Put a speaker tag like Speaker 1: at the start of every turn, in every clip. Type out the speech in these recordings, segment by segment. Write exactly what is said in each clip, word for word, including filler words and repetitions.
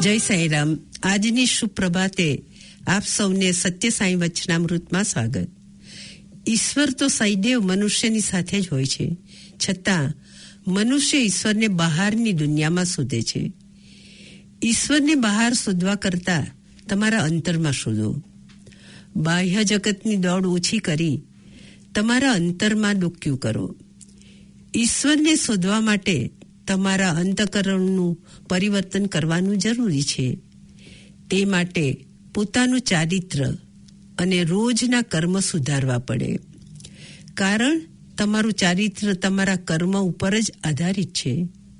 Speaker 1: જય સાંઈરામ. આજની સુપ્રભાતે આપ સૌને સત્ય સાંઈ વચનામૃતમાં સ્વાગત. ઈશ્વર તો સદૈવ મનુષ્યની સાથે જ હોય છે, છતાં મનુષ્ય ઈશ્વરને બહારની દુનિયામાં શોધે છે. ઈશ્વરને બહાર શોધવા કરતા તમારા અંતરમાં શોધો. બાહ્ય જગતની દોડ ઓછી કરી તમારા અંતરમાં ડોક્યું કરો. ઈશ્વરને શોધવા માટે તમારા અંતઃકરણનું પરિવર્તન કરવાનું જરૂરી છે. તે માટે પોતાનું ચારિત્ર અને રોજના કર્મ સુધારવા પડે, કારણ તમારું ચારિત્ર તમારા કર્મ ઉપર જ આધારિત છે.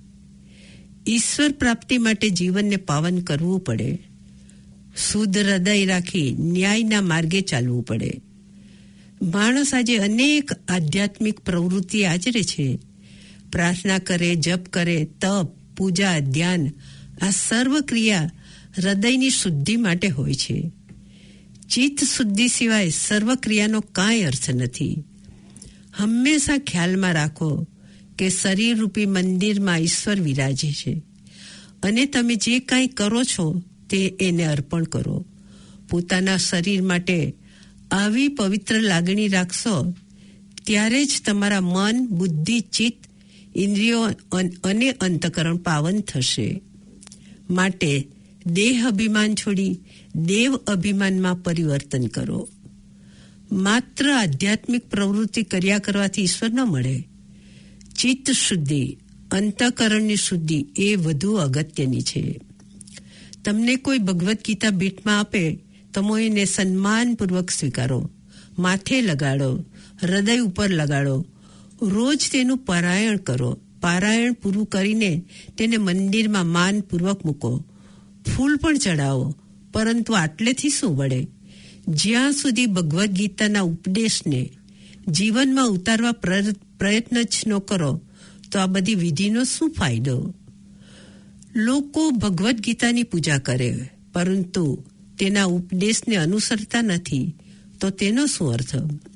Speaker 1: ઈશ્વર પ્રાપ્તિ માટે જીવનને પાવન કરવું પડે. શુદ્ધ હૃદય રાખી ન્યાયના માર્ગે ચાલવું પડે. માણસ આજે અનેક આધ્યાત્મિક પ્રવૃત્તિ આચરે છે. પ્રાર્થના કરે, જપ કરે, તપ, પૂજા, ધ્યાન, આ સર્વ ક્રિયા હૃદયની શુદ્ધિ માટે હોય છે. ચિત્ત શુદ્ધિ સિવાય સર્વ ક્રિયાનો કાંઈ અર્થ નથી. હંમેશા ખ્યાલમાં રાખો કે શરીર રૂપી મંદિરમાં ઈશ્વર વિરાજે છે અને તમે જે કાંઈ કરો છો તે એને અર્પણ કરો. પોતાના શરીર માટે આવી પવિત્ર લાગણી રાખશો ત્યારે જ તમારા મન, બુદ્ધિ, ચિત્ત, ઇન્દ્રિયો અને અંતઃકરણ પાવન થશે. માટે દેહ અભિમાન છોડી દેવ અભિમાનમાં પરિવર્તન કરો. માત્ર આધ્યાત્મિક પ્રવૃત્તિ કર્યા કરવાથી ઈશ્વર ન મળે. ચિત્ત શુદ્ધિ, અંતઃકરણની શુદ્ધિ એ વધુ અગત્યની છે. તમને કોઈ ભગવદ્ ગીતા ભેટમાં આપે તમે એને સન્માનપૂર્વક સ્વીકારો, માથે લગાડો, હૃદય ઉપર લગાડો. રોજ તેનું પારાયણ કરો. પારાયણ પૂરું કરીને તેને મંદિરમાં માનપૂર્વક મૂકો. ફૂલ પણ ચડાવો. પરંતુ આટલેથી શું વળે? જ્યાં સુધી ભગવદ્ ગીતાના ઉપદેશને જીવનમાં ઉતારવા પ્રયત્ન જ ન કરો તો આ બધી વિધિનો શું ફાયદો? લોકો ભગવદ્ ગીતાની પૂજા કરે પરંતુ તેના ઉપદેશને અનુસરતા નથી, તો તેનો શું અર્થ?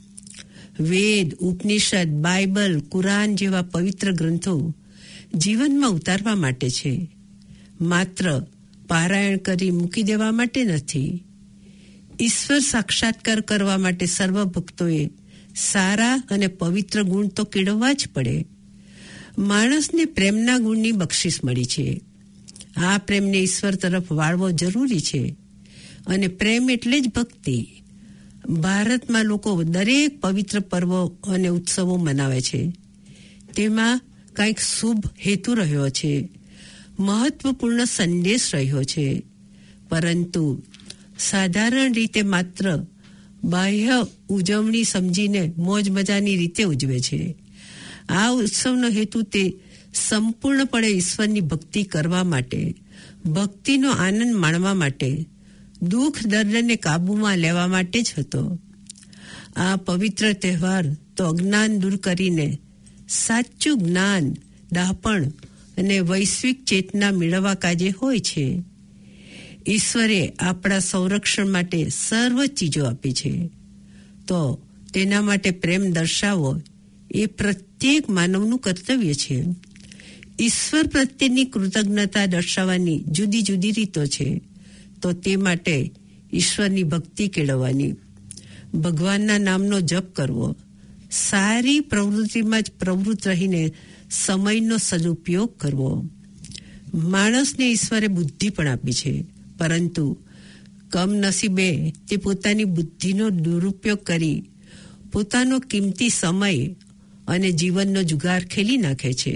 Speaker 1: વેદ, ઉપનિષદ, બાઇબલ, કુરાન જેવા પવિત્ર ગ્રંથો જીવનમાં ઉતારવા માટે છે, માત્ર પારાયણ કરી મૂકી દેવા માટે નથી. ઈશ્વર સાક્ષાત્કાર કરવા માટે સર્વ ભક્તોએ સારા અને પવિત્ર ગુણ તો કેળવવા જ પડે. માણસને પ્રેમના ગુણની બક્ષિસ મળી છે. આ પ્રેમને ઈશ્વર તરફ વાળવો જરૂરી છે અને પ્રેમ એટલે જ ભક્તિ. ભારતમાં લોકો દરેક પવિત્ર પર્વો અને ઉત્સવો મનાવે છે. તેમાં કંઈક શુભ હેતુ રહ્યો છે, મહત્વપૂર્ણ સંદેશ રહ્યો છે. પરંતુ સાધારણ રીતે માત્ર બાહ્ય ઉજવણી સમજીને મોજ મજાની રીતે ઉજવે છે. આ ઉત્સવનો હેતુ તે સંપૂર્ણપણે ઈશ્વરની ભક્તિ કરવા માટે, ભક્તિનો આનંદ માણવા માટે, દુઃખ દર્દને કાબૂમાં લેવા માટે જ હતો. આ પવિત્ર તહેવાર તો અજ્ઞાન દૂર કરીને સાચું જ્ઞાન, ડાપણ અને વૈશ્વિક ચેતના મેળવવા કાજે હોય છે. ઈશ્વરે આપણા સંરક્ષણ માટે સર્વ ચીજો આપી છે, તો તેના માટે પ્રેમ દર્શાવો એ પ્રત્યેક માનવનું કર્તવ્ય છે. ઈશ્વર પ્રત્યેની કૃતજ્ઞતા દર્શાવવાની જુદી જુદી રીતો છે, તો તે માટે ઈશ્વરની ભક્તિ કેળવવાની, ભગવાનના નામનો જપ કરવો, સારી પ્રવૃત્તિમાં જ પ્રવૃત્ત રહીને સમયનો સદુપયોગ કરવો. માણસને ઈશ્વરે બુદ્ધિ પણ આપી છે, પરંતુ કમનસીબે તે પોતાની બુદ્ધિનો દુરુપયોગ કરી પોતાનો કિંમતી સમય અને જીવનનો જુગાર ખેલી નાખે છે.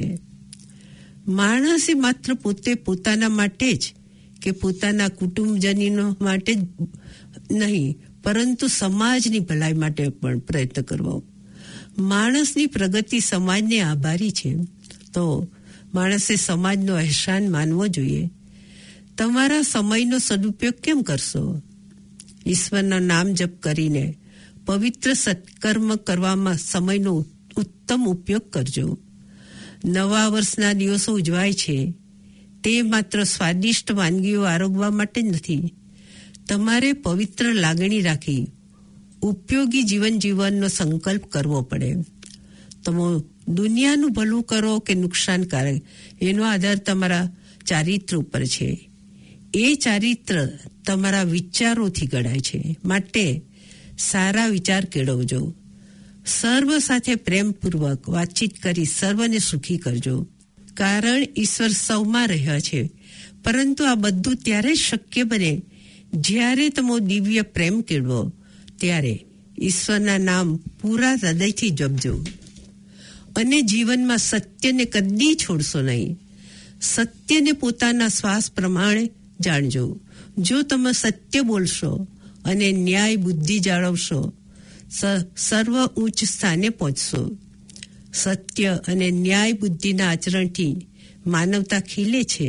Speaker 1: માણસે માત્ર પોતે પોતાના માટે જ કે પોતાના કુટુંબજનો માટે જ નહીં, પરંતુ સમાજની ભલાઈ માટે પણ પ્રયત્ન કરવો. માણસની પ્રગતિ સમાજને આભારી છે, તો માણસે સમાજનો અહેસાન માનવો જોઈએ. તમારા સમયનો સદુપયોગ કેમ કરશો? ઈશ્વરના નામ જપ કરીને પવિત્ર સત્કર્મ કરવામાં સમયનો ઉત્તમ ઉપયોગ કરજો. નવા વર્ષના દિવસો ઉજવાય છે તે માત્ર સ્વાદિષ્ટ વાનગીઓ આરોગવા માટે જ નથી. તમારે પવિત્ર લાગણી રાખી ઉપયોગી જીવન જીવનનો સંકલ્પ કરવો પડે. તમે દુનિયાનું ભલું કરો કે નુકસાનકારક, એનો આધાર તમારા ચારિત્ર ઉપર છે. એ ચારિત્ર તમારા વિચારોથી ઘડાય છે. માટે સારા વિચાર કેળવજો. સર્વ સાથે પ્રેમપૂર્વક વાતચીત કરી સર્વને સુખી કરજો. કારણ ઈશ્વર સૌમાં રહ્યા છે, પરંતુ આ બધું ત્યારે જ શક્ય બને જ્યારે તમે દિવ્ય પ્રેમ કેળવો. ત્યારે ઈશ્વરના નામ પૂરા હૃદયથી જપજો અને જીવનમાં સત્યને કદી છોડશો નહીં. સત્યને પોતાના શ્વાસ પ્રમાણે જાણજો. જો તમે સત્ય બોલશો અને ન્યાય બુદ્ધિ જાળવશો, સર્વ ઉચ્ચ સ્થાને પહોંચશો. સત્ય અને ન્યાય બુદ્ધિના આચરણથી માનવતા ખીલે છે.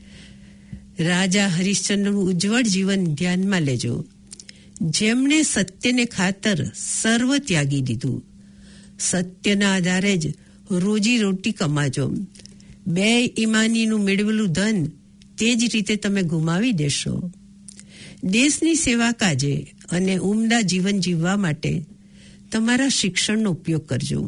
Speaker 1: રાજા હરિશ્ચંદ્રનું ઉજ્જવળ જીવન ધ્યાનમાં લેજો, જેમણે સત્યને ખાતર સર્વ ત્યાગી દીધું. સત્યના આધારે જ રોજી રોટી કમાજો. બે ઈમાનીનું મેળવેલું ધન તે જ રીતે તમે ગુમાવી દેશો. દેશની સેવા કાજે અને ઉમદા જીવન જીવવા માટે તમારા શિક્ષણનો ઉપયોગ કરજો.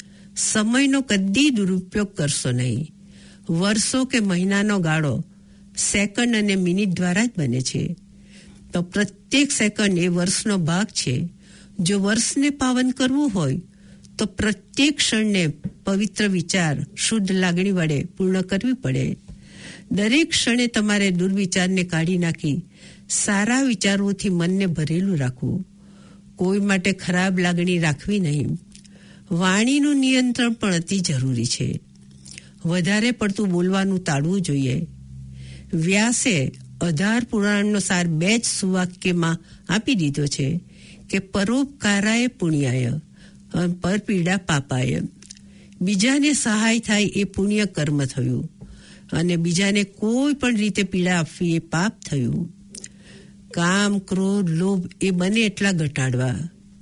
Speaker 1: સમયનો કદી દુરુપયોગ કરશો નહીં. વર્ષો કે મહિનાનો ગાળો સેકન્ડ અને મિનિટ દ્વારા જ બને છે, તો પ્રત્યેક સેકન્ડ એ વર્ષનો ભાગ છે. જો વર્ષને પાવન કરવું હોય તો પ્રત્યેક ક્ષણને પવિત્ર વિચાર, શુદ્ધ લાગણી વડે પૂર્ણ કરવી પડે. દરેક ક્ષણે તમારે દુર્વિચારને કાઢી નાખી સારા વિચારોથી મનને ભરેલું રાખવું. કોઈ માટે ખરાબ લાગણી રાખવી નહીં. વાણીનું નિયંત્રણ પણ અતિ જરૂરી છે. વધારે પડતું બોલવાનું ટાળવું જોઈએ. વ્યાસે અઢાર પુરાણનો સાર બે જ સુવાક્યમાં આપી દીધો છે કે પરોપકારાય પુણ્યાય પર પીડા પાપાય. બીજાને સહાય થાય એ પુણ્ય કર્મ થયું અને બીજાને કોઈ પણ રીતે પીડા આપવી એ પાપ થયું. કામ, ક્રોધ, લોભ એ બને એટલા ઘટાડવા.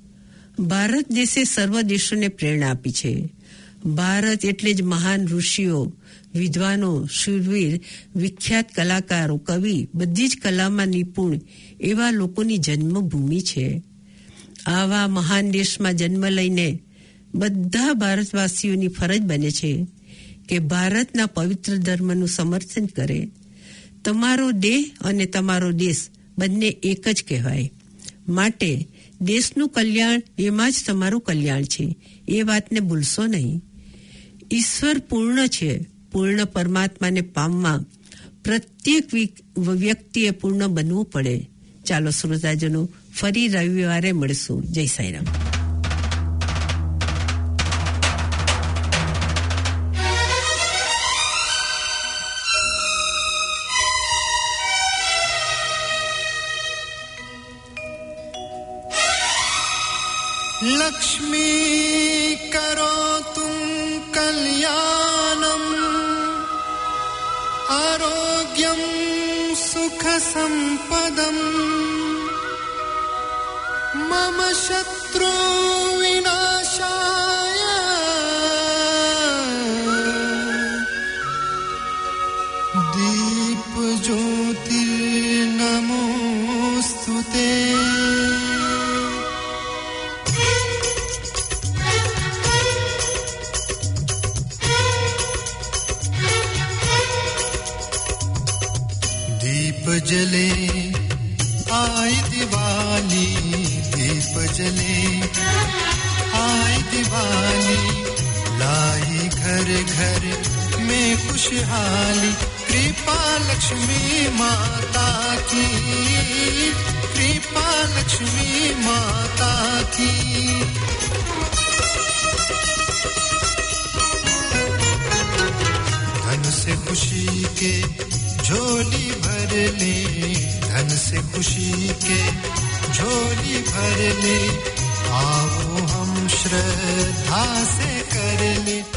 Speaker 1: ભારત દેશે સર્વ દેશોને પ્રેરણા આપી છે. ભારત એટલે જ મહાન ઋષિઓ, વિદ્વાનો, શૂરવીર, વિખ્યાત કલાકારો, કવિ, બધી જ કલામાં નિપુણ એવા લોકોની જન્મભૂમિ છે. આવા મહાન દેશમાં જન્મ લઈને બધા ભારતવાસીઓની ફરજ બને છે કે ભારતના પવિત્ર ધર્મનું સમર્થન કરે. તમારો દેહ અને તમારો દેશ બંને એક જ કહેવાય. માટે દેશનું કલ્યાણ એમાં જ તમારું કલ્યાણ છે, એ વાતને ભૂલશો નહીં. ઈશ્વર પૂર્ણ છે. પૂર્ણ પરમાત્માને પામવા પ્રત્યેક વ્યક્તિએ પૂર્ણ બનવું પડે. ચાલો શ્રોતાજનો, ફરી રવિવારે મળશું. જય સાંઈરામ.
Speaker 2: लक्ष्मी करो तुम कल्याणम आरोग्यम सुख संपदम मम शत्रु विनाशाय दीप ज्योति नमोस्तुते. जले आई दिवाली, दीप जले आई दिवाली, लाई घर घर में खुशहाली. कृपा लक्ष्मी माता की, कृपा लक्ष्मी माता की. धन से खुशी के झोली भर ले, धन से खुशी के झोली भर ले. आओ हम श्रद्धा से कर ले